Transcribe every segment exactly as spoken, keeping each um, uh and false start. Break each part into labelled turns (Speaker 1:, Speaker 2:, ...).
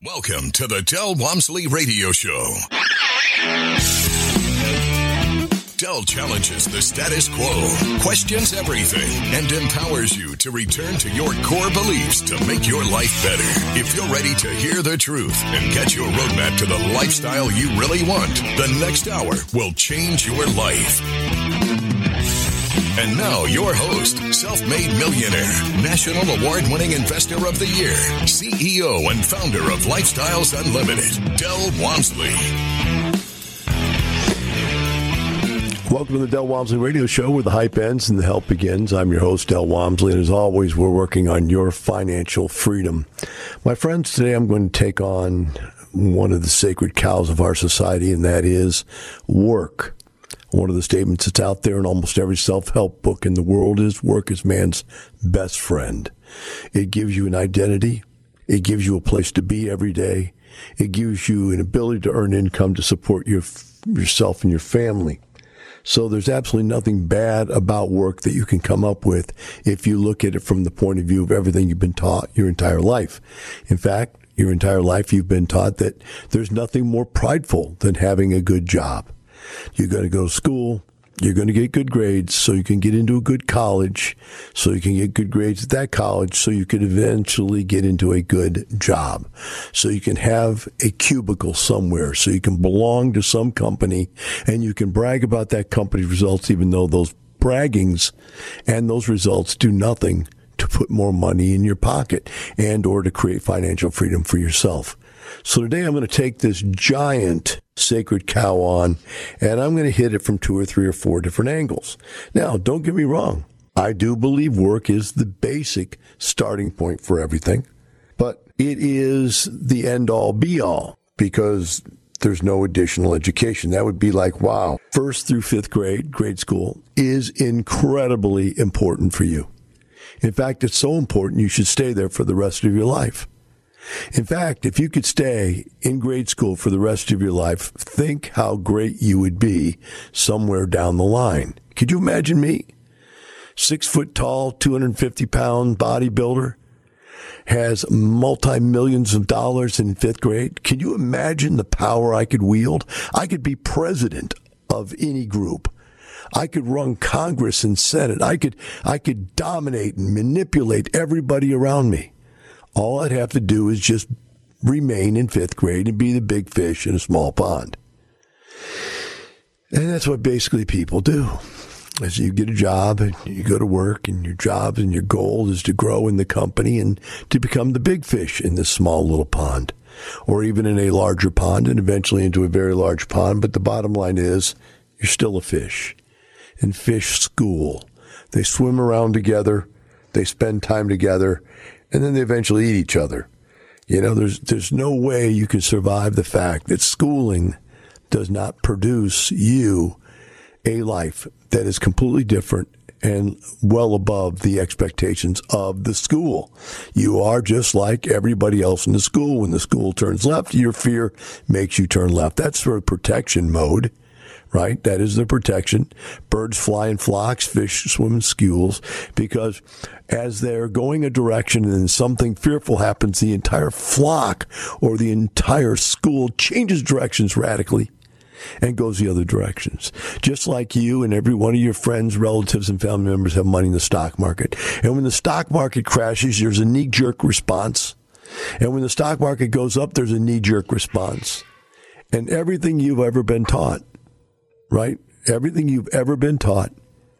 Speaker 1: Welcome to the Del Walmsley Radio Show. Del challenges the status quo, questions everything, and empowers you to return to your core beliefs to make your life better. If you're ready to hear the truth and get your roadmap to the lifestyle you really want, the next hour will change your life. And now, your host, self-made millionaire, national award-winning investor of the year, C E O and founder of Lifestyles Unlimited, Del Walmsley.
Speaker 2: Welcome to the Del Walmsley Radio Show, where the hype ends and the help begins. I'm your host, Del Walmsley, and as always, we're working on your financial freedom. My friends, today I'm going to take on one of the sacred cows of our society, and that is work. One of the statements that's out there in almost every self-help book in the world is work is man's best friend. It gives you an identity. It gives you a place to be every day. It gives you an ability to earn income to support your yourself and your family. So there's absolutely nothing bad about work that you can come up with if you look at it from the point of view of everything you've been taught your entire life. In fact, your entire life you've been taught that there's nothing more prideful than having a good job. You're going to go to school. You're going to get good grades so you can get into a good college, so you can get good grades at that college, so you can eventually get into a good job, so you can have a cubicle somewhere, so you can belong to some company, and you can brag about that company's results, even though those braggings and those results do nothing to put more money in your pocket and or to create financial freedom for yourself. So today I'm going to take this giant sacred cow on, and I'm going to hit it from two or three or four different angles. Now, don't get me wrong. I do believe work is the basic starting point for everything, but it is the end-all, be-all, because there's no additional education. That would be like, wow, first through fifth grade, grade school, is incredibly important for you. In fact, it's so important you should stay there for the rest of your life. In fact, if you could stay in grade school for the rest of your life, think how great you would be somewhere down the line. Could you imagine me? Six foot tall, two hundred fifty pound bodybuilder, has multi-millions of dollars in fifth grade. Can you imagine the power I could wield? I could be president of any group. I could run Congress and Senate. I could, I could dominate and manipulate everybody around me. All I'd have to do is just remain in fifth grade and be the big fish in a small pond. And that's what basically people do. As you get a job and you go to work, and your job and your goal is to grow in the company and to become the big fish in this small little pond, or even in a larger pond and eventually into a very large pond. But the bottom line is you're still a fish in fish school. They swim around together. They spend time together. And then they eventually eat each other. You know, there's there's no way you can survive the fact that schooling does not produce you a life that is completely different and well above the expectations of the school. You are just like everybody else in the school. When the school turns left, your fear makes you turn left. That's sort of protection mode. Right? That is the protection. Birds fly in flocks, fish swim in schools, because as they're going a direction and then something fearful happens, the entire flock or the entire school changes directions radically and goes the other directions. Just like you and every one of your friends, relatives, and family members have money in the stock market. And when the stock market crashes, there's a knee-jerk response. And when the stock market goes up, there's a knee-jerk response. And everything you've ever been taught, right? Everything you've ever been taught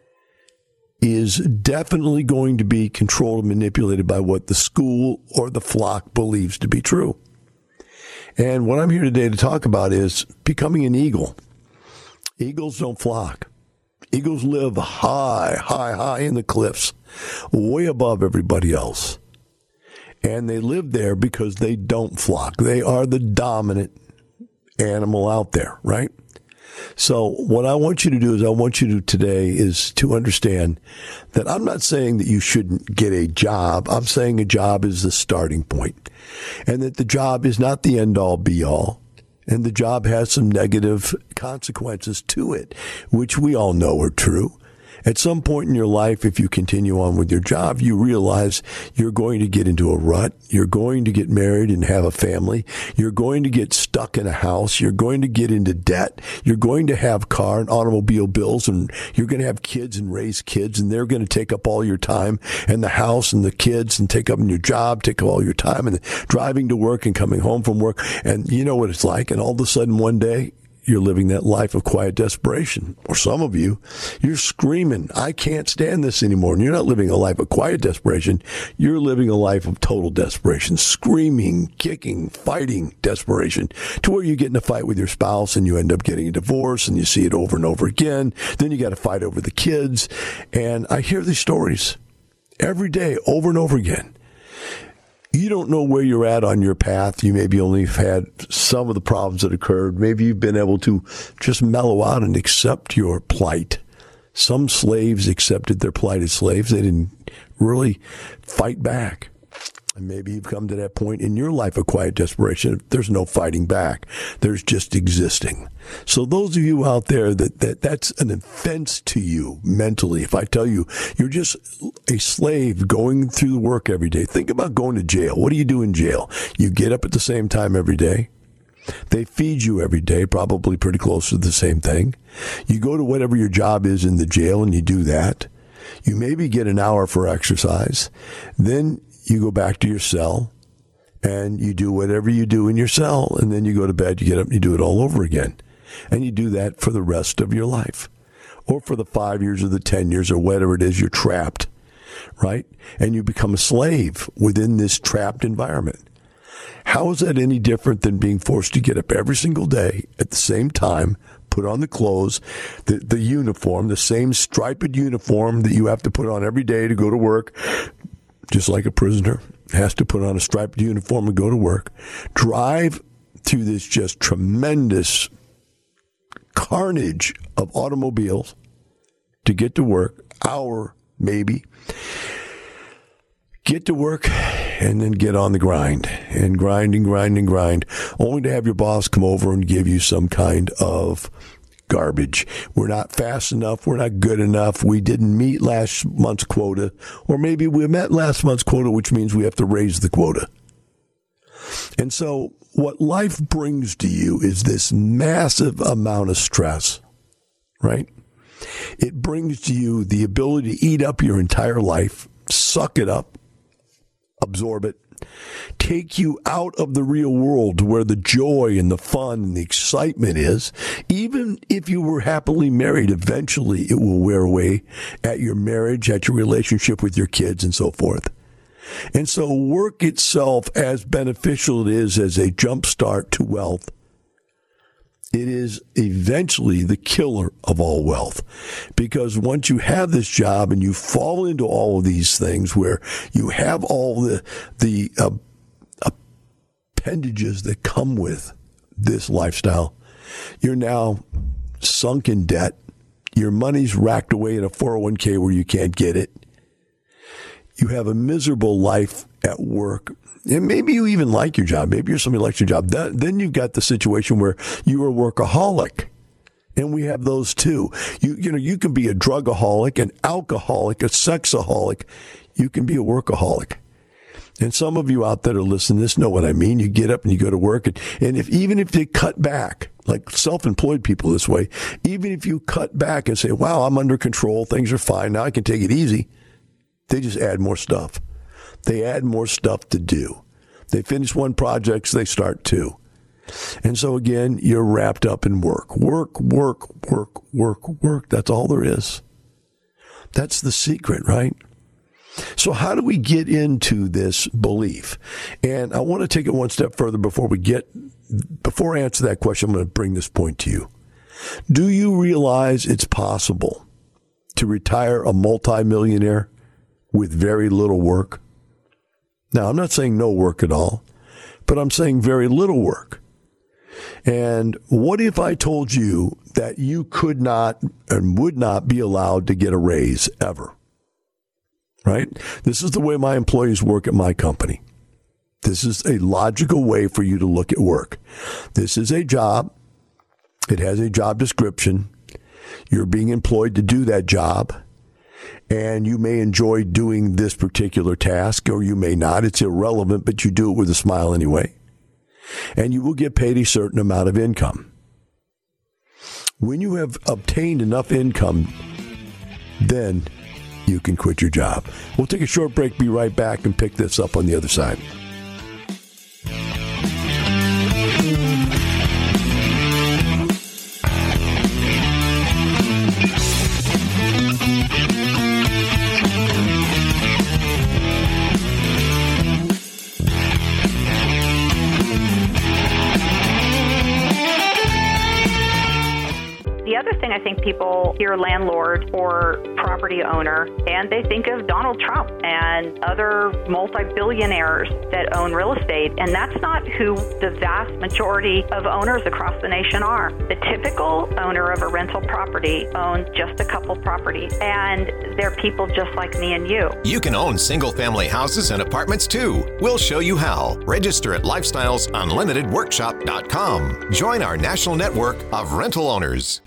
Speaker 2: is definitely going to be controlled and manipulated by what the school or the flock believes to be true. And what I'm here today to talk about is becoming an eagle. Eagles don't flock. Eagles live high, high, high in the cliffs, way above everybody else. And they live there because they don't flock. They are the dominant animal out there, right? So what I want you to do is I want you to today is to understand that I'm not saying that you shouldn't get a job. I'm saying a job is the starting point, and that the job is not the end all be all. And the job has some negative consequences to it, which we all know are true. At some point in your life, if you continue on with your job, you realize you're going to get into a rut. You're going to get married and have a family. You're going to get stuck in a house. You're going to get into debt. You're going to have car and automobile bills, and you're going to have kids and raise kids, and they're going to take up all your time, and the house and the kids, and take up your job, take up all your time, and driving to work and coming home from work. And you know what it's like. And all of a sudden one day, you're living that life of quiet desperation. Or some of you, you're screaming, I can't stand this anymore. And you're not living a life of quiet desperation. You're living a life of total desperation, screaming, kicking, fighting desperation, to where you get in a fight with your spouse and you end up getting a divorce, and you see it over and over again. Then you got to fight over the kids. And I hear these stories every day, over and over again. You don't know where you're at on your path. You maybe only have had some of the problems that occurred. Maybe you've been able to just mellow out and accept your plight. Some slaves accepted their plight as slaves. They didn't really fight back. And maybe you've come to that point in your life of quiet desperation. There's no fighting back. There's just existing. So those of you out there that, that that's an offense to you mentally, if I tell you you're just a slave going through work every day, think about going to jail. What do you do in jail? You get up at the same time every day. They feed you every day, probably pretty close to the same thing. You go to whatever your job is in the jail and you do that. You maybe get an hour for exercise. Then you go back to your cell and you do whatever you do in your cell, and then you go to bed, you get up and you do it all over again. And you do that for the rest of your life, or for the five years or the ten years or whatever it is you're trapped, right? And you become a slave within this trapped environment. How is that any different than being forced to get up every single day at the same time, put on the clothes, the, the uniform, the same striped uniform that you have to put on every day to go to work, just like a prisoner has to put on a striped uniform and go to work, drive through this just tremendous carnage of automobiles to get to work, hour maybe, get to work, and then get on the grind, and grind and grind and grind, only to have your boss come over and give you some kind of garbage. We're not fast enough. We're not good enough. We didn't meet last month's quota. Or maybe we met last month's quota, which means we have to raise the quota. And so what life brings to you is this massive amount of stress, right? It brings to you the ability to eat up your entire life, suck it up, absorb it, take you out of the real world where the joy and the fun and the excitement is. Even if you were happily married, eventually it will wear away at your marriage, at your relationship with your kids, and so forth. And so work itself, as beneficial it is as a jump start to wealth, it is eventually the killer of all wealth. Because once you have this job and you fall into all of these things where you have all the the uh, appendages that come with this lifestyle, you're now sunk in debt. Your money's racked away in a four oh one k where you can't get it. You have a miserable life at work. And maybe you even like your job. Maybe you're somebody who likes your job. That, then you've got the situation where you're a workaholic. And we have those too. You, you know, you can be a drugaholic, an alcoholic, a sexaholic. You can be a workaholic. And some of you out there are listening to this know what I mean. You get up and you go to work. And, and if even if they cut back, like self-employed people this way, even if you cut back and say, wow, I'm under control, things are fine, now I can take it easy, they just add more stuff. They add more stuff to do. They finish one project, so they start two. And so again, you're wrapped up in work. Work, work, work, work, work. That's all there is. That's the secret, right? So how do we get into this belief? And I want to take it one step further before we get, before I answer that question, I'm going to bring this point to you. Do you realize it's possible to retire a multimillionaire with very little work? Now, I'm not saying no work at all, but I'm saying very little work. And what if I told you that you could not and would not be allowed to get a raise ever? Right? This is the way my employees work at my company. This is a logical way for you to look at work. This is a job. It has a job description. You're being employed to do that job. and you may enjoy doing this particular task, or you may not. It's irrelevant, but you do it with a smile anyway. And you will get paid a certain amount of income. When you have obtained enough income, then you can quit your job. We'll take a short break, be right back, and pick this up on the other side.
Speaker 3: The other thing, I think people hear landlord or property owner, and they think of Donald Trump and other multi-billionaires that own real estate, and that's not who the vast majority of owners across the nation are. The typical owner of a rental property owns just a couple properties, and they're people just like me and you.
Speaker 4: You can own single-family houses and apartments too. We'll show you how. Register at lifestyles unlimited workshop dot com. Join our national network of rental owners.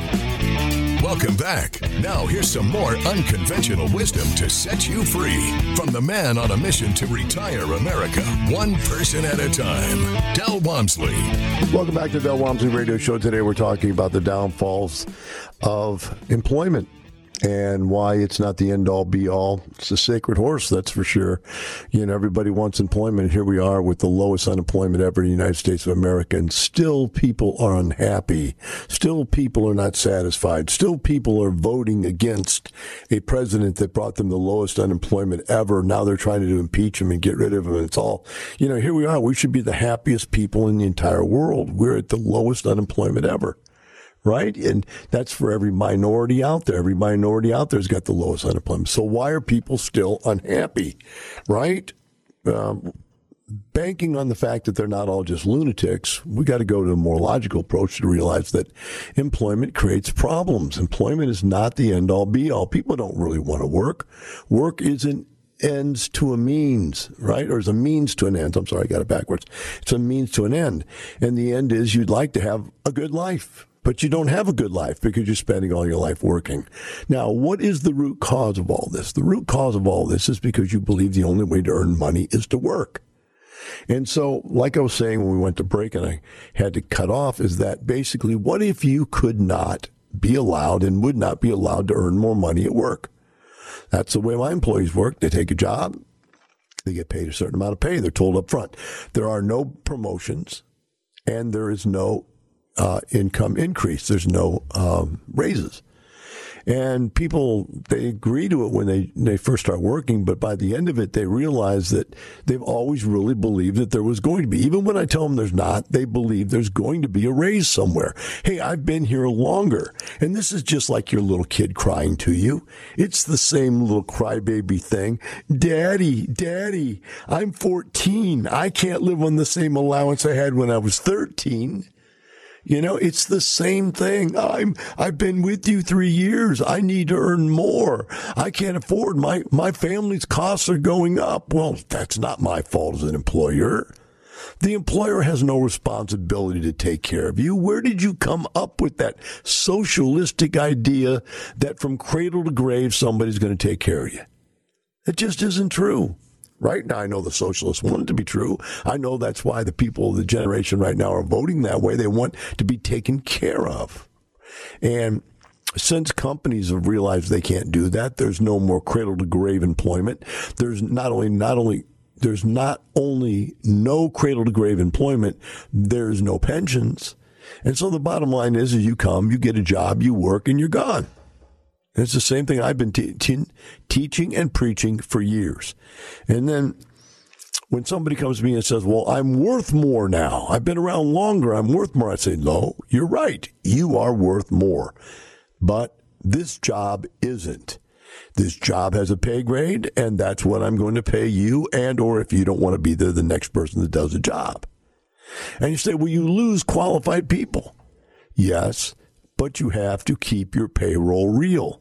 Speaker 1: Welcome back. Now here's some more unconventional wisdom to set you free from the man on a mission to retire America, one person at a time, Del Walmsley.
Speaker 2: Welcome back to the Del Walmsley Radio Show. Today we're talking about the downfalls of employment and why it's not the end-all, be-all. It's a sacred horse, that's for sure. You know, everybody wants employment. Here we are with the lowest unemployment ever in the United States of America, and still people are unhappy. Still people are not satisfied. Still people are voting against a president that brought them the lowest unemployment ever. Now they're trying to impeach him and get rid of him. It's all, you know, here we are. We should be the happiest people in the entire world. We're at the lowest unemployment ever. Right? And that's for every minority out there. Every minority out there has got the lowest unemployment. So why are people still unhappy? Right? Um, banking on the fact that they're not all just lunatics, we got to go to a more logical approach to realize that employment creates problems. Employment is not the end all be all. People don't really want to work. Work isn't ends to a means, right? Or is a means to an end. I'm sorry, I got it backwards. It's a means to an end. And the end is you'd like to have a good life. But you don't have a good life because you're spending all your life working. Now, what is the root cause of all this? The root cause of all this is because you believe the only way to earn money is to work. And so, like I was saying when we went to break and I had to cut off, is that basically, what if you could not be allowed and would not be allowed to earn more money at work? That's the way my employees work. They take a job. They get paid a certain amount of pay. They're told up front. There are no promotions and there is no Uh, income increase. There's no um, raises. And people, they agree to it when they, they first start working, but by the end of it, they realize that they've always really believed that there was going to be. Even when I tell them there's not, they believe there's going to be a raise somewhere. Hey, I've been here longer. And this is just like your little kid crying to you. It's the same little crybaby thing. Daddy, Daddy, I'm fourteen. I can't live on the same allowance I had when I was thirteen. You know, it's the same thing. I'm, I've been with you three years. I need to earn more. I can't afford my, my family's costs are going up. Well, that's not my fault as an employer. The employer has no responsibility to take care of you. Where did you come up with that socialistic idea that from cradle to grave, somebody's going to take care of you? It just isn't true. Right now, I know the socialists want it to be true. I know that's why the people of the generation right now are voting that way. They want to be taken care of. And since companies have realized they can't do that, there's no more cradle to grave employment. There's not only, not only, there's not only no cradle to grave employment, there's no pensions. And so the bottom line is, is you come, you get a job, you work, and you're gone. It's the same thing I've been te- te- teaching and preaching for years. And then when somebody comes to me and says, well, I'm worth more now. I've been around longer. I'm worth more. I say, no, you're right. You are worth more. But this job isn't. This job has a pay grade, and that's what I'm going to pay you, and or if you don't want to be there, the next person that does the job. And you say, well, you lose qualified people. Yes, but you have to keep your payroll real.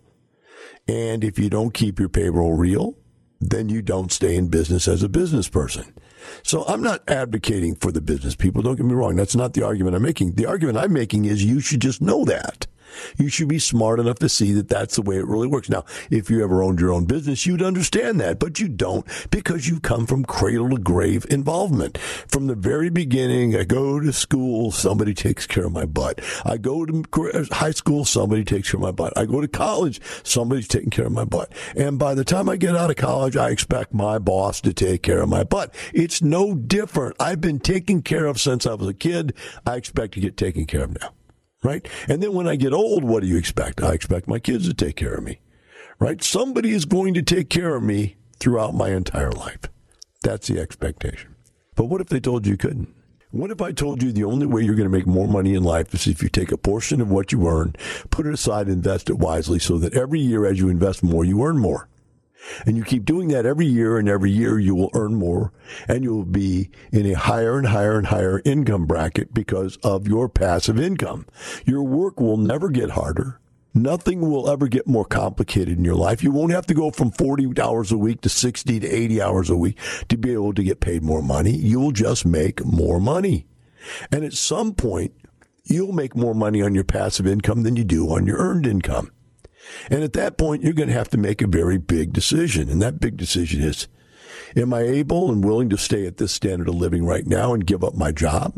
Speaker 2: And if you don't keep your payroll real, then you don't stay in business as a business person. So I'm not advocating for the business people. Don't get me wrong. That's not the argument I'm making. The argument I'm making is you should just know that. You should be smart enough to see that that's the way it really works. Now, if you ever owned your own business, you'd understand that, but you don't because you come from cradle to grave involvement. From the very beginning, I go to school, somebody takes care of my butt. I go to high school, somebody takes care of my butt. I go to college, somebody's taking care of my butt. And by the time I get out of college, I expect my boss to take care of my butt. It's no different. I've been taken care of since I was a kid. I expect to get taken care of now. Right? And then when I get old, what do you expect? I expect my kids to take care of me. Right? Somebody is going to take care of me throughout my entire life. That's the expectation. But what if they told you you couldn't? What if I told you the only way you're going to make more money in life is if you take a portion of what you earn, put it aside, and invest it wisely so that every year as you invest more, you earn more. And you keep doing that every year, and every year you will earn more, and you will be in a higher and higher and higher income bracket because of your passive income. Your work will never get harder. Nothing will ever get more complicated in your life. You won't have to go from forty hours a week to sixty to eighty hours a week to be able to get paid more money. You will just make more money. And at some point, you'll make more money on your passive income than you do on your earned income. And at that point, you're going to have to make a very big decision. And that big decision is, am I able and willing to stay at this standard of living right now and give up my job?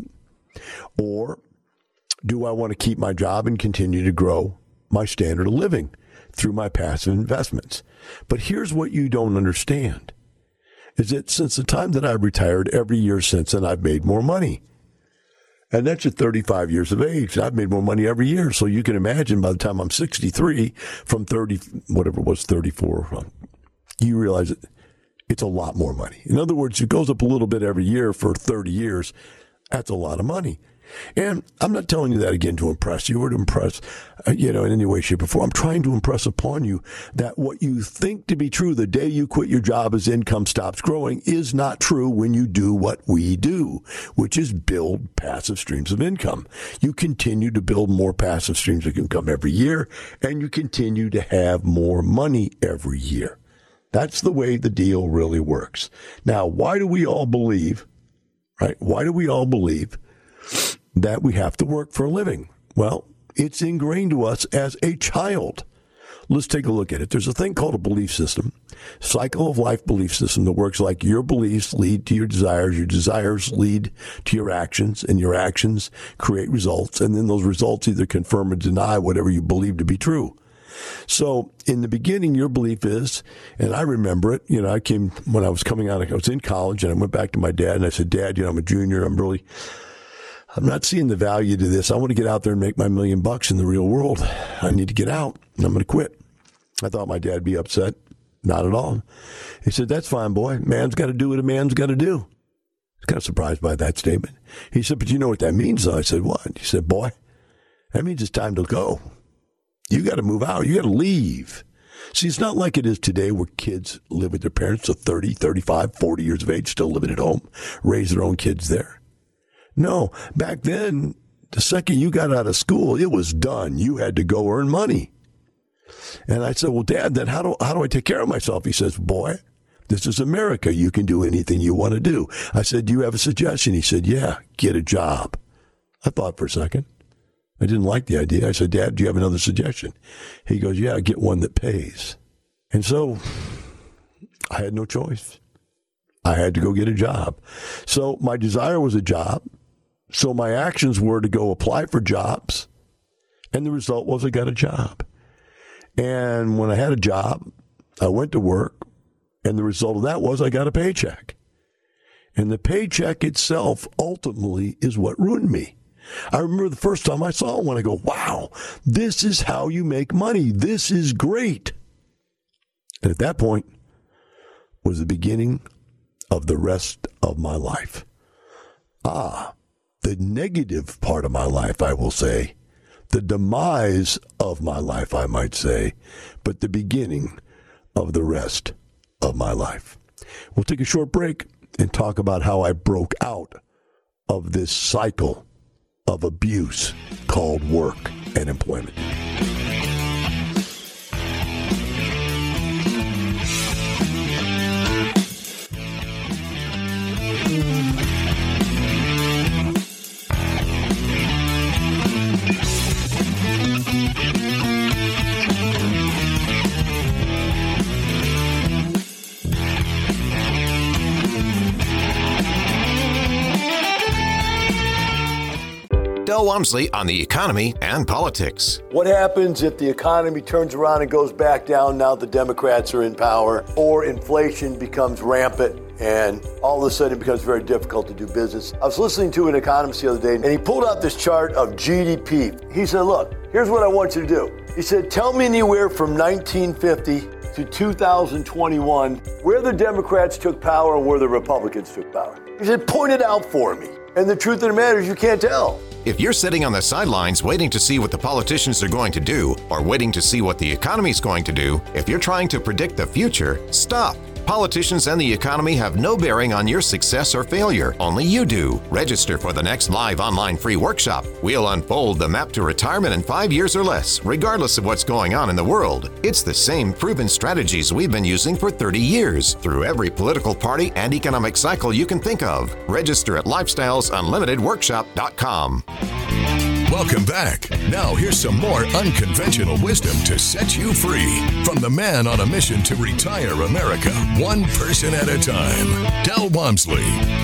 Speaker 2: Or do I want to keep my job and continue to grow my standard of living through my passive investments? But here's what you don't understand, is that since the time that I've retired, every year since then, I've made more money. And that's at thirty-five years of age. I've made more money every year. So you can imagine by the time I'm sixty-three, from thirty, whatever it was, thirty-four, you realize it, it's a lot more money. In other words, it goes up a little bit every year for thirty years. That's a lot of money. And I'm not telling you that again to impress you or to impress, uh, you know, in any way, shape, or form. I'm trying to impress upon you that what you think to be true the day you quit your job as income stops growing is not true when you do what we do, which is build passive streams of income. You continue to build more passive streams of income every year, and you continue to have more money every year. That's the way the deal really works. Now, why do we all believe, right? Why do we all believe that we have to work for a living? Well, it's ingrained to us as a child. Let's take a look at it. There's a thing called a belief system, cycle of life belief system that works like your beliefs lead to your desires, your desires lead to your actions, and your actions create results, and then those results either confirm or deny whatever you believe to be true. So in the beginning, your belief is, and I remember it, you know, I came, when I was coming out, I was in college, and I went back to my dad, and I said, Dad, you know, I'm a junior, I'm really... I'm not seeing the value to this. I want to get out there and make my million bucks in the real world. I need to get out. I'm going to quit. I thought my dad would be upset. Not at all. He said, that's fine, boy. Man's got to do what a man's got to do. I was kind of surprised by that statement. He said, but you know what that means, though? I said, what? He said, boy, that means it's time to go. You got to move out. You got to leave. See, it's not like it is today where kids live with their parents, so thirty, thirty-five, forty years of age, still living at home, raise their own kids there. No, back then, the second you got out of school, it was done. You had to go earn money. And I said, well, Dad, then how do, how do I take care of myself? He says, boy, this is America. You can do anything you want to do. I said, do you have a suggestion? He said, yeah, get a job. I thought for a second. I didn't like the idea. I said, Dad, do you have another suggestion? He goes, yeah, get one that pays. And so I had no choice. I had to go get a job. So my desire was a job. So my actions were to go apply for jobs, and the result was I got a job. And when I had a job, I went to work, and the result of that was I got a paycheck. And the paycheck itself ultimately is what ruined me. I remember the first time I saw it when I go, wow, this is how you make money. This is great. And at that point was the beginning of the rest of my life. Ah, the negative part of my life, I will say. The demise of my life, I might say. But the beginning of the rest of my life. We'll take a short break and talk about how I broke out of this cycle of abuse called work and employment.
Speaker 4: Del Walmsley on the economy and politics.
Speaker 2: What happens if the economy turns around and goes back down now the Democrats are in power, or inflation becomes rampant and all of a sudden it becomes very difficult to do business? I was listening to an economist the other day, and he pulled out this chart of G D P. He said, look, here's what I want you to do. He said, tell me anywhere from nineteen fifty to two thousand twenty-one where the Democrats took power and where the Republicans took power. He said, point it out for me. And the truth of the matter is you can't tell.
Speaker 4: If you're sitting on the sidelines waiting to see what the politicians are going to do, or waiting to see what the economy's going to do, if you're trying to predict the future, stop. Politicians and the economy have no bearing on your success or failure. Only you do. Register for the next live online free workshop. We'll unfold the map to retirement in five years or less, regardless of what's going on in the world. It's the same proven strategies we've been using for thirty years, through every political party and economic cycle you can think of. Register at lifestyles unlimited workshop dot com.
Speaker 1: Welcome back. Now here's some more unconventional wisdom to set you free from the man on a mission to retire America, one person at a time, Del Walmsley.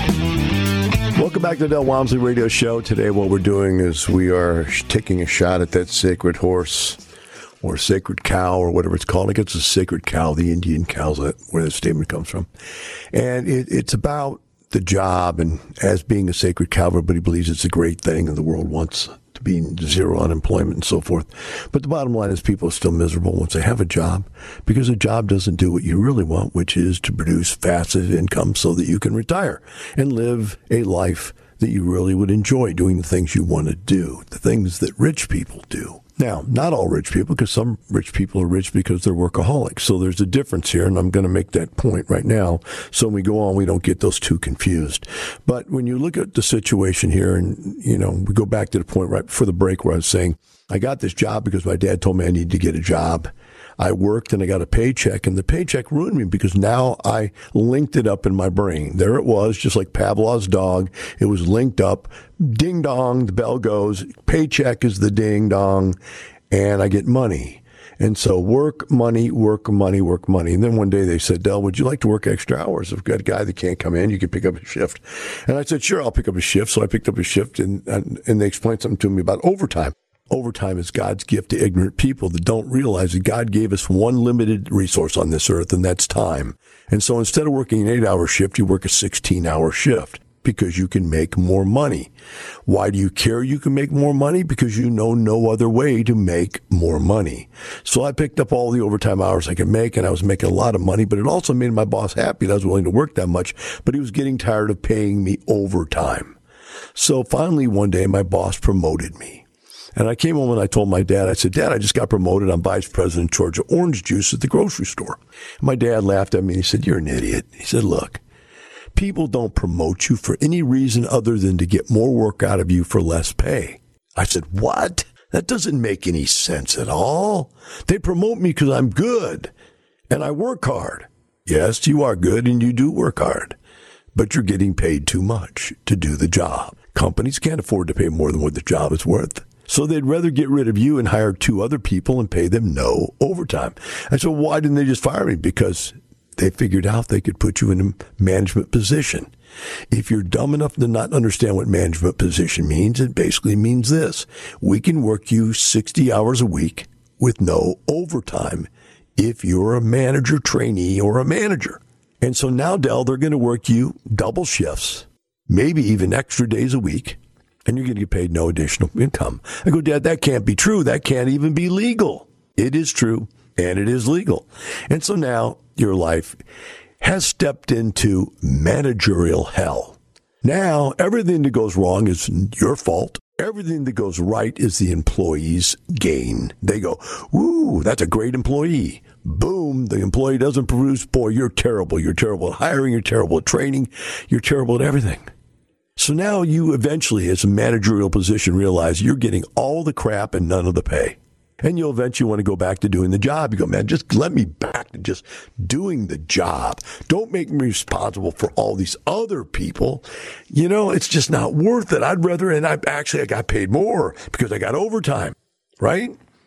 Speaker 2: Welcome back to the Del Walmsley Radio Show. Today what we're doing is we are taking a shot at that sacred horse or sacred cow or whatever it's called. I guess it's a sacred cow, the Indian cows, where that statement comes from. And it, it's about the job, and as being a sacred cow, everybody believes it's a great thing and the world wants to be zero unemployment and so forth. But the bottom line is people are still miserable once they have a job, because a job doesn't do what you really want, which is to produce passive income so that you can retire and live a life that you really would enjoy, doing the things you want to do, the things that rich people do. Now, not all rich people, because some rich people are rich because they're workaholics. So there's a difference here, and I'm going to make that point right now. So when we go on, we don't get those two confused. But when you look at the situation here, and, you know, we go back to the point right before the break where I was saying, I got this job because my dad told me I needed to get a job. I worked and I got a paycheck, and the paycheck ruined me because now I linked it up in my brain. There it was, just like Pavlov's dog. It was linked up. Ding dong, the bell goes. Paycheck is the ding dong, and I get money. And so work, money, work, money, work, money. And then one day they said, Del, would you like to work extra hours? I've got a guy that can't come in. You can pick up a shift. And I said, sure, I'll pick up a shift. So I picked up a shift, and, and, and they explained something to me about overtime. Overtime is God's gift to ignorant people that don't realize that God gave us one limited resource on this earth, and that's time. And so instead of working an eight-hour shift, you work a sixteen-hour shift because you can make more money. Why do you care you can make more money? Because you know no other way to make more money. So I picked up all the overtime hours I could make, and I was making a lot of money, but it also made my boss happy that I was willing to work that much, but he was getting tired of paying me overtime. So finally one day my boss promoted me. And I came home and I told my dad, I said, Dad, I just got promoted. I'm vice president in charge of orange juice at the grocery store. And my dad laughed at me and he said, you're an idiot. He said, look, people don't promote you for any reason other than to get more work out of you for less pay. I said, what? That doesn't make any sense at all. They promote me because I'm good and I work hard. Yes, you are good and you do work hard, but you're getting paid too much to do the job. Companies can't afford to pay more than what the job is worth. So they'd rather get rid of you and hire two other people and pay them no overtime. I said, why didn't they just fire me? Because they figured out they could put you in a management position. If you're dumb enough to not understand what management position means, it basically means this. We can work you sixty hours a week with no overtime if you're a manager trainee or a manager. And so now, Del, they're going to work you double shifts, maybe even extra days a week, and you're going to get paid no additional income. I go, Dad, that can't be true. That can't even be legal. It is true, and it is legal. And so now your life has stepped into managerial hell. Now, everything that goes wrong is your fault. Everything that goes right is the employee's gain. They go, ooh, that's a great employee. Boom, the employee doesn't produce. Boy, you're terrible. You're terrible at hiring. You're terrible at training. You're terrible at everything. So now you eventually, as a managerial position, realize you're getting all the crap and none of the pay. And you'll eventually want to go back to doing the job. You go, man, just let me back to just doing the job. Don't make me responsible for all these other people. You know, it's just not worth it. I'd rather, and I actually, I got paid more because I got overtime, right?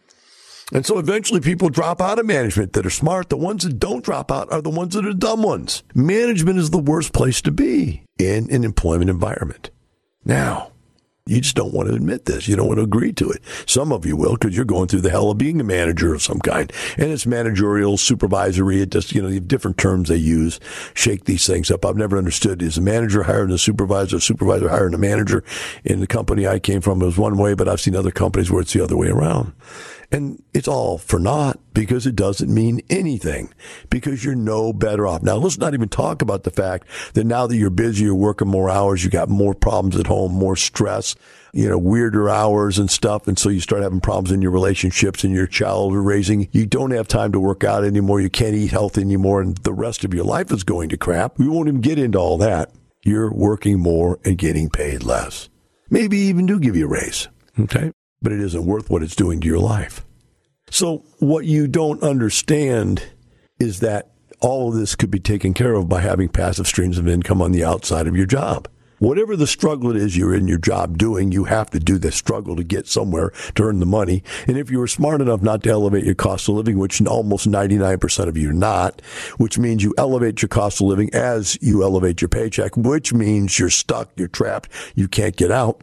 Speaker 2: And so eventually people drop out of management that are smart. The ones that don't drop out are the ones that are dumb ones. Management is the worst place to be in an employment environment. Now, You just don't want to admit this. You don't want to agree to it. Some of you will, because you're going through the hell of being a manager of some kind. And it's managerial, supervisory. It just, you know, you have different terms they use. Shake these things up. I've never understood. Is a manager hiring a supervisor, a supervisor hiring a manager? In the company I came from, it was one way, but I've seen other companies where it's the other way around. And it's all for naught, because it doesn't mean anything, because you're no better off. Now, let's not even talk about the fact that now that you're busy, you're working more hours, you got more problems at home, more stress, you know, weirder hours and stuff. And so you start having problems in your relationships and your child you're raising. You don't have time to work out anymore. You can't eat healthy anymore. And the rest of your life is going to crap. We won't even get into all that. You're working more and getting paid less. Maybe even do give you a raise. Okay. But it isn't worth what it's doing to your life. So what you don't understand is that all of this could be taken care of by having passive streams of income on the outside of your job. Whatever the struggle it is you're in your job doing, you have to do the struggle to get somewhere to earn the money. And if you were smart enough not to elevate your cost of living, which almost ninety-nine percent of you are not, which means you elevate your cost of living as you elevate your paycheck, which means you're stuck, you're trapped, you can't get out.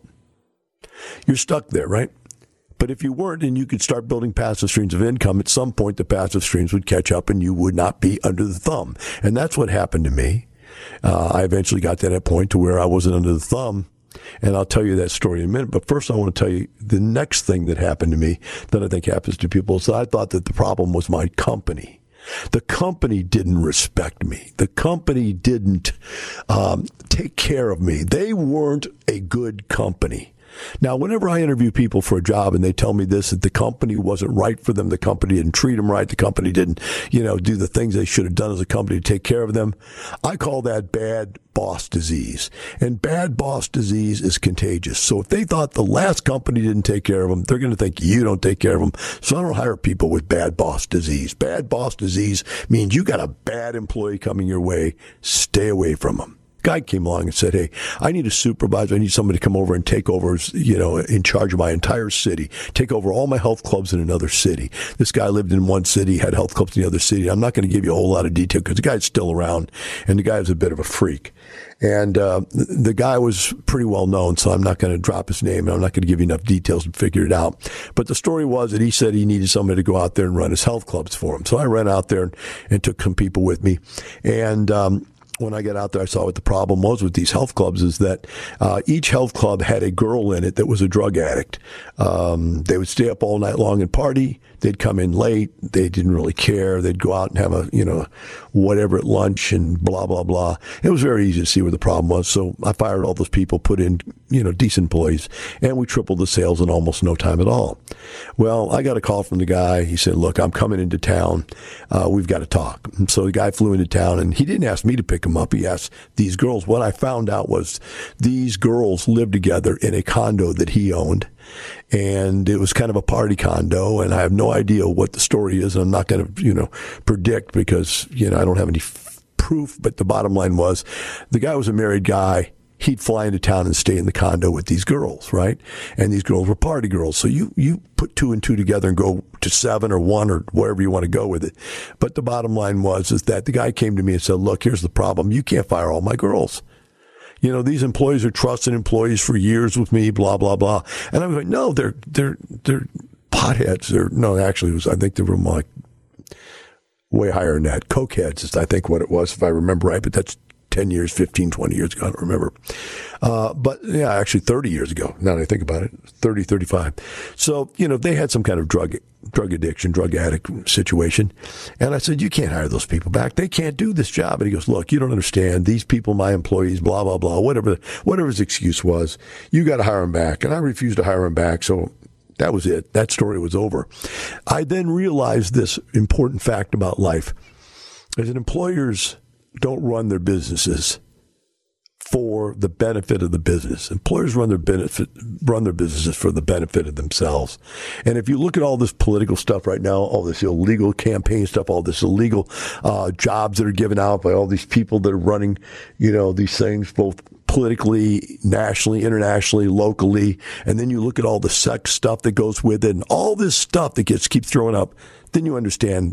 Speaker 2: You're stuck there, right? But if you weren't and you could start building passive streams of income, at some point the passive streams would catch up and you would not be under the thumb. And that's what happened to me. Uh, I eventually got to that point to where I wasn't under the thumb. And I'll tell you that story in a minute. But first I want to tell you the next thing that happened to me that I think happens to people. So I thought that the problem was my company. The company didn't respect me. The company didn't um, take care of me. They weren't a good company. Now, whenever I interview people for a job and they tell me this, that the company wasn't right for them, the company didn't treat them right, the company didn't, you know, do the things they should have done as a company to take care of them, I call that bad boss disease. And bad boss disease is contagious. So if they thought the last company didn't take care of them, they're going to think you don't take care of them. So I don't hire people with bad boss disease. Bad boss disease means you got a bad employee coming your way. Stay away from them. Guy came along and said, hey, I need a supervisor. I need somebody to come over and take over, you know, in charge of my entire city, take over all my health clubs in another city. This guy lived in one city, had health clubs in the other city. I'm not going to give you a whole lot of detail because the guy's still around, and the guy is a bit of a freak. And uh, the guy was pretty well known, so I'm not going to drop his name, and I'm not going to give you enough details to figure it out. But the story was that he said he needed somebody to go out there and run his health clubs for him. So I ran out there and, and took some people with me. And um when I got out there, I saw what the problem was with these health clubs is that uh, each health club had a girl in it that was a drug addict. Um, they would stay up all night long and party. They'd come in late. They didn't really care. They'd go out and have a, you know, whatever at lunch and blah, blah, blah. It was very easy to see where the problem was. So I fired all those people, put in, you know, decent employees, and we tripled the sales in almost no time at all. Well, I got a call from the guy. He said, look, I'm coming into town. Uh, we've got to talk. And so the guy flew into town, and he didn't ask me to pick him up. He asked these girls. What I found out was these girls lived together in a condo that he owned. And it was kind of a party condo, and I have no idea what the story is. I'm not going to, you know, predict because, you know, I don't have any f- proof. But the bottom line was the guy was a married guy. He'd fly into town and stay in the condo with these girls, right? And these girls were party girls. So you, you put two and two together and go to seven or one or wherever you want to go with it. But the bottom line was is that the guy came to me and said, look, here's the problem. You can't fire all my girls. You know, these employees are trusted employees for years with me, blah, blah, blah. And I was like, no, they're, they're, they're potheads. They're, no, actually it was, I think they were like way higher than that. Cokeheads is, I think, what it was, if I remember right, but that's ten years, fifteen, twenty years ago. I don't remember. Uh, but yeah, actually thirty years ago. Now that I think about it, thirty, thirty-five. So, you know, they had some kind of drug, drug addiction, drug addict situation. And I said, you can't hire those people back. They can't do this job. And he goes, look, you don't understand. These people, my employees, blah, blah, blah, whatever, whatever his excuse was, you got to hire them back. And I refused to hire them back. So that was it. That story was over. I then realized this important fact about life is that employers don't run their businesses for the benefit of the business. Employers run their benefit, run their businesses for the benefit of themselves. And if you look at all this political stuff right now, all this illegal campaign stuff, all this illegal uh, jobs that are given out by all these people that are running, you know, these things both politically, nationally, internationally, locally, and then you look at all the sex stuff that goes with it and all this stuff that gets keeps throwing up, then you understand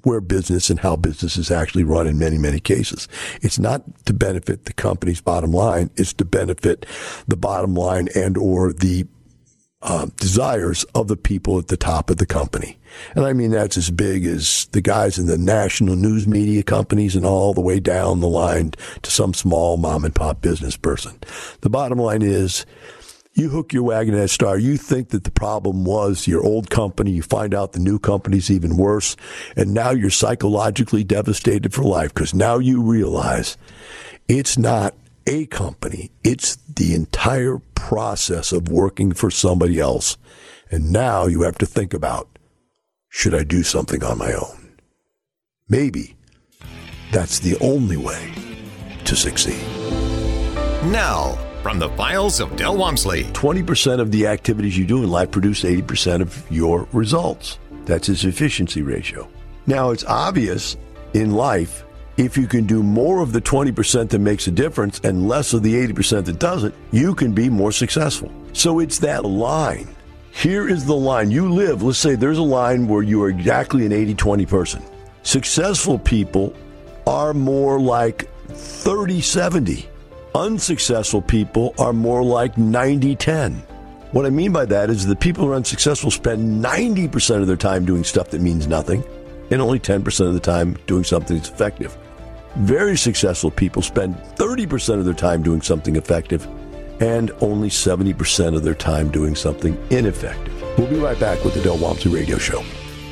Speaker 2: where business and how business is actually run in many, many cases. It's not to benefit the company's bottom line. It's to benefit the bottom line and or the uh, desires of the people at the top of the company. And I mean, that's as big as the guys in the national news media companies and all the way down the line to some small mom and pop business person. The bottom line is, you hook your wagon at Star. You think that the problem was your old company. You find out the new company's even worse. And now you're psychologically devastated for life because now you realize it's not a company. It's the entire process of working for somebody else. And now you have to think about, should I do something on my own? Maybe that's the only way to succeed.
Speaker 4: Now, from the files of Del Walmsley.
Speaker 2: twenty percent of the activities you do in life produce eighty percent of your results. That's his efficiency ratio. Now, it's obvious in life, if you can do more of the twenty percent that makes a difference and less of the eighty percent that doesn't, you can be more successful. So it's that line. Here is the line. You live, let's say there's a line where you are exactly an eighty twenty person. Successful people are more like thirty seventy. Unsuccessful people are more like ninety ten. What I mean by that is the people who are unsuccessful spend ninety percent of their time doing stuff that means nothing and only ten percent of the time doing something that's effective. Very successful people spend thirty percent of their time doing something effective and only seventy percent of their time doing something ineffective. We'll be right back with the Del Walmsley Radio Show.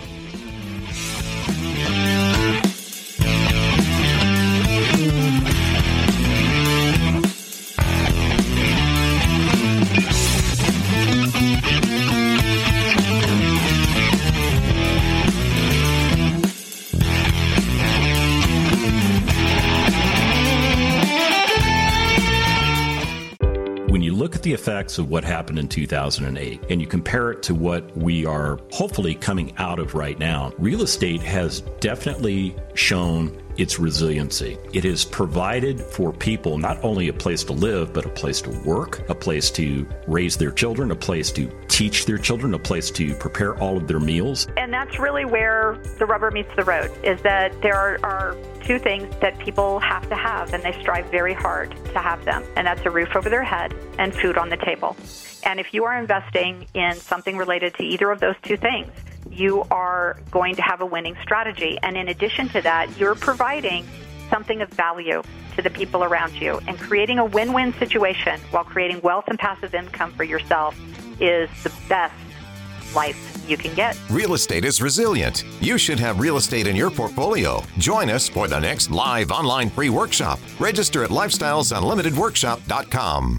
Speaker 5: The effects of what happened in two thousand eight and you compare it to what we are hopefully coming out of right now, real estate has definitely shown its resiliency. It has provided for people not only a place to live, but a place to work, a place to raise their children, a place to teach their children, a place to prepare all of their meals.
Speaker 3: And that's really where the rubber meets the road, is that there are, are two things that people have to have, and they strive very hard to have them, and that's a roof over their head and food on the table. And if you are investing in something related to either of those two things, you are going to have a winning strategy. And in addition to that, you're providing something of value to the people around you. And creating a win-win situation while creating wealth and passive income for yourself is the best life you can get.
Speaker 4: Real estate is resilient. You should have real estate in your portfolio. Join us for the next live online free workshop. Register at lifestyles unlimited workshop dot com.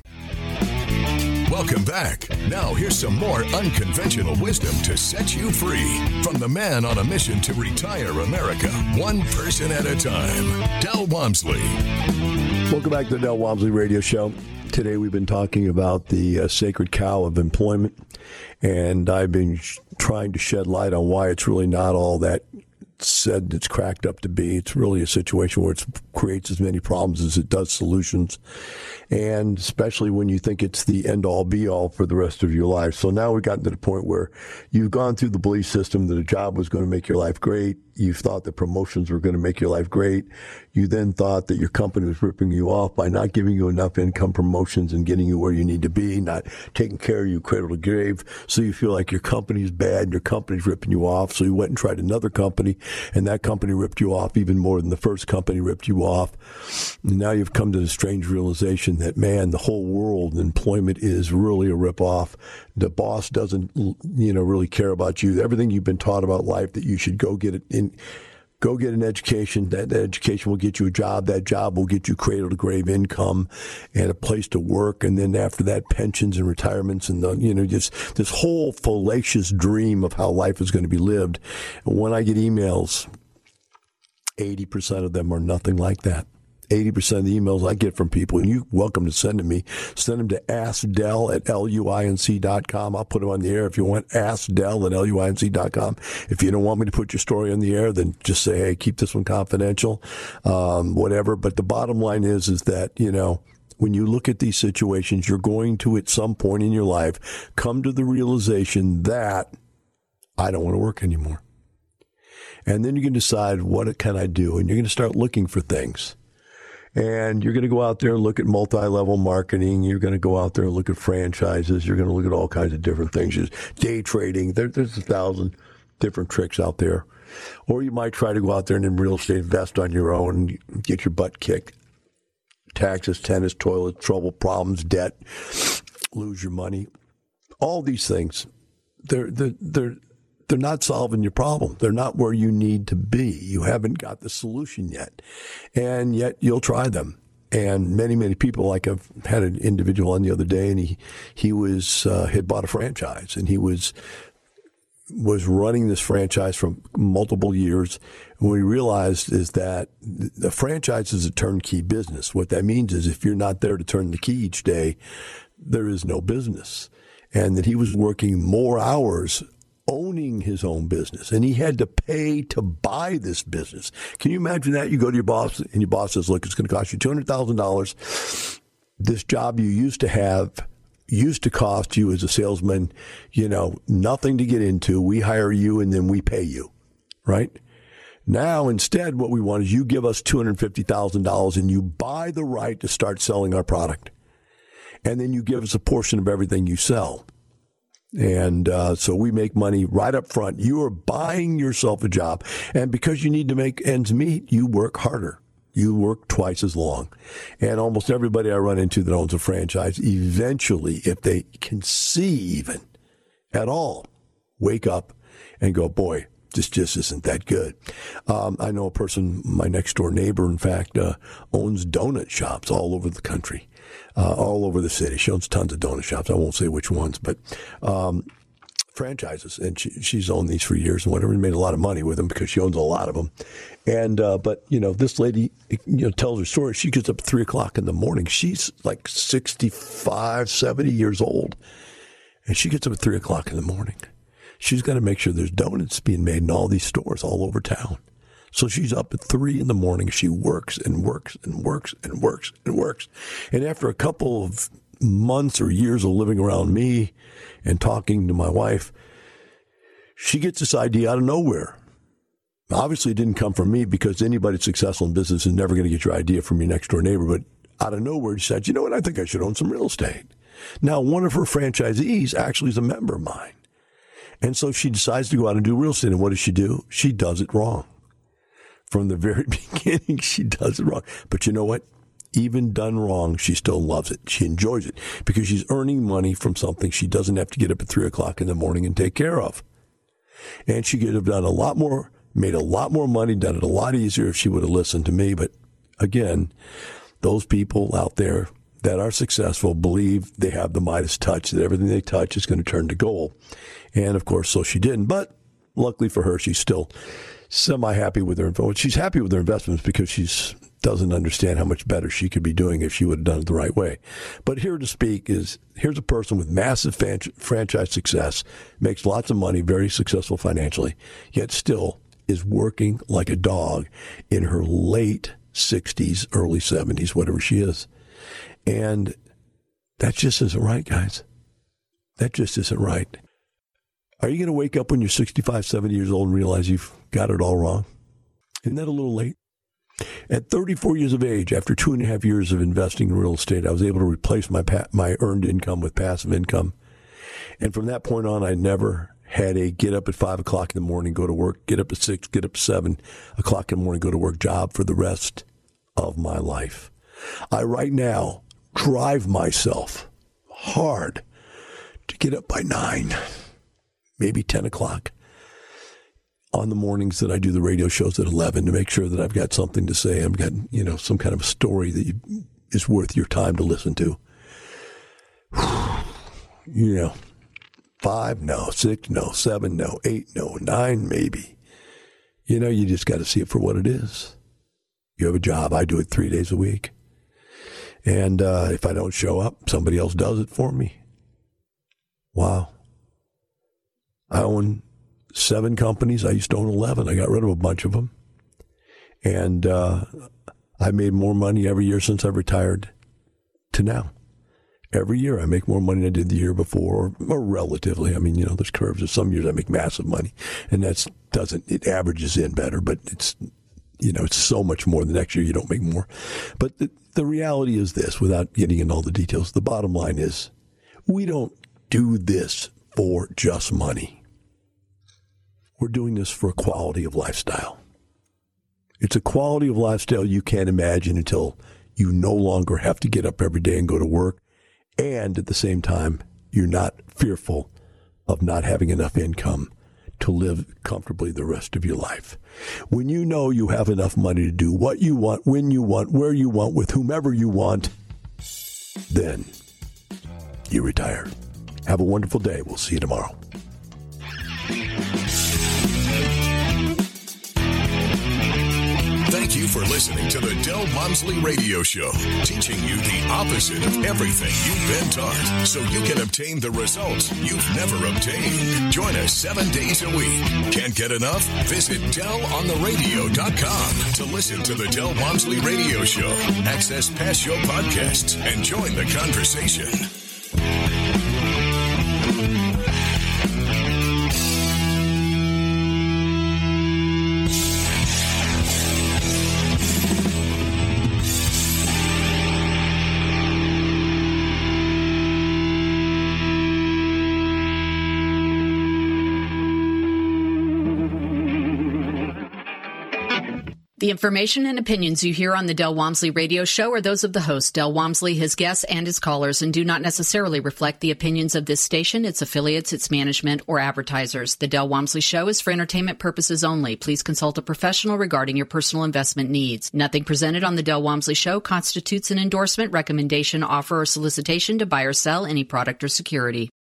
Speaker 1: Welcome back. Now here's some more unconventional wisdom to set you free from the man on a mission to retire America, one person at a time, Del Walmsley.
Speaker 2: Welcome back to the Del Walmsley Radio Show. Today we've been talking about the uh, sacred cow of employment, and I've been sh- trying to shed light on why it's really not all that said it's cracked up to be. It's really a situation where it creates as many problems as it does solutions, and especially when you think it's the end-all, be-all for the rest of your life. So now we've gotten to the point where you've gone through the belief system that a job was going to make your life great. You thought that promotions were going to make your life great. You then thought that your company was ripping you off by not giving you enough income promotions and getting you where you need to be, not taking care of you cradle to grave. So you feel like your company's bad and your company's ripping you off. So you went and tried another company, and that company ripped you off even more than the first company ripped you off. And now you've come to the strange realization that, man, the whole world, employment is really a rip-off. The boss doesn't, you know, really care about you. Everything you've been taught about life, that you should go get it in, go get an education. That, that education will get you a job. That job will get you cradle to grave income and a place to work. And then after that, pensions and retirements and the, you know, just this whole fallacious dream of how life is going to be lived. And when I get emails, eighty percent of them are nothing like that. eighty percent of the emails I get from people, and you're welcome to send to me, send them to askdell at luinc dot com. I'll put them on the air if you want. askdell at luinc dot com. If you don't want me to put your story on the air, then just say, hey, keep this one confidential, um, whatever. But the bottom line is, is that, you know, when you look at these situations, you're going to, at some point in your life, come to the realization that I don't want to work anymore. And then you can decide, what can I do? And you're going to start looking for things. And you're going to go out there and look at multi-level marketing. You're going to go out there and look at franchises. You're going to look at all kinds of different things. Just day trading. There, there's a thousand different tricks out there. Or you might try to go out there and in real estate invest on your own and get your butt kicked. Taxes, tenants, toilets, trouble, problems, debt, lose your money. All these things, they're, they're, they're, they're not solving your problem. They're not where you need to be. You haven't got the solution yet. And yet you'll try them. And many, many people, like I've had an individual on the other day, and he, he was, uh, had bought a franchise, and he was, was running this franchise for multiple years. And what he realized is that the franchise is a turnkey business. What that means is if you're not there to turn the key each day, there is no business. And that he was working more hours owning his own business, and he had to pay to buy this business. Can you imagine that? You go to your boss, and your boss says, look, it's going to cost you two hundred thousand dollars. This job you used to have used to cost you as a salesman, you know, nothing to get into. We hire you, and then we pay you, right? Now, instead, what we want is you give us two hundred fifty thousand dollars, and you buy the right to start selling our product. And then you give us a portion of everything you sell. And uh, so we make money right up front. You are buying yourself a job. And because you need to make ends meet, you work harder. You work twice as long. And almost everybody I run into that owns a franchise, eventually, if they can see even at all, wake up and go, boy, this just isn't that good. Um, I know a person, my next door neighbor, in fact, uh, owns donut shops all over the country. Uh, all over the city. She owns tons of donut shops. I won't say which ones, but um, franchises. And she, she's owned these for years and whatever, and made a lot of money with them because she owns a lot of them. And uh, but, you know, this lady, you know, tells her story. She gets up at three o'clock in the morning. She's like sixty-five, seventy years old. And she gets up at three o'clock in the morning. She's got to make sure there's donuts being made in all these stores all over town. So she's up at three in the morning. She works and works and works and works and works. And after a couple of months or years of living around me and talking to my wife, she gets this idea out of nowhere. Obviously, it didn't come from me because anybody successful in business is never going to get your idea from your next door neighbor. But out of nowhere, she said, you know what? I think I should own some real estate. Now, one of her franchisees actually is a member of mine. And so she decides to go out and do real estate. And what does she do? She does it wrong. From the very beginning, she does it wrong. But you know what? Even done wrong, she still loves it. She enjoys it because she's earning money from something she doesn't have to get up at three o'clock in the morning and take care of. And she could have done a lot more, made a lot more money, done it a lot easier if she would have listened to me. But again, those people out there that are successful believe they have the Midas touch, that everything they touch is going to turn to gold. And of course, so she didn't. But luckily for her, she's still semi-happy with her investments. She's happy with her investments because she doesn't understand how much better she could be doing if she would have done it the right way. But here to speak is, here's a person with massive fan- franchise success, makes lots of money, very successful financially, yet still is working like a dog in her late sixties, early seventies, whatever she is. And that just isn't right, guys. That just isn't right. Are you going to wake up when you're sixty-five, seventy years old and realize you've got it all wrong? Isn't that a little late? At thirty-four years of age, after two and a half years of investing in real estate, I was able to replace my pa- my earned income with passive income. And from that point on, I never had a get up at five o'clock in the morning, go to work, get up at six, get up at seven o'clock in the morning, go to work job for the rest of my life. I right now drive myself hard to get up by nine, maybe ten o'clock on the mornings that I do the radio shows at eleven to make sure that I've got something to say. I've got, you know, some kind of a story that you, is worth your time to listen to. You know, five, no, six, no, seven, no, eight, no, nine, maybe. You know, you just got to see it for what it is. You have a job. I do it three days a week. And uh, if I don't show up, somebody else does it for me. Wow. I own seven companies. I used to own eleven. I got rid of a bunch of them. And uh, I made more money every year since I retired to now. Every year I make more money than I did the year before, or, or relatively. I mean, you know, there's curves. There's some years I make massive money, and that's doesn't, it averages in better, but it's, you know, it's so much more. The next year you don't make more. But the, the reality is this, without getting into all the details, the bottom line is we don't do this for just money. We're doing this for a quality of lifestyle. It's a quality of lifestyle you can't imagine until you no longer have to get up every day and go to work. And at the same time, you're not fearful of not having enough income to live comfortably the rest of your life. When you know you have enough money to do what you want, when you want, where you want, with whomever you want, then you retire. Have a wonderful day. We'll see you tomorrow.
Speaker 1: Thank you for listening to the Del Walmsley Radio Show, teaching you the opposite of everything you've been taught, so you can obtain the results you've never obtained. Join us seven days a week. Can't get enough? Visit Del On The Radio dot com to listen to the Del Walmsley Radio Show, access past show podcasts, and join the conversation.
Speaker 6: The information and opinions you hear on the Del Walmsley Radio Show are those of the host, Del Walmsley, his guests, and his callers, and do not necessarily reflect the opinions of this station, its affiliates, its management, or advertisers. The Del Walmsley Show is for entertainment purposes only. Please consult a professional regarding your personal investment needs. Nothing presented on the Del Walmsley Show constitutes an endorsement, recommendation, offer, or solicitation to buy or sell any product or security.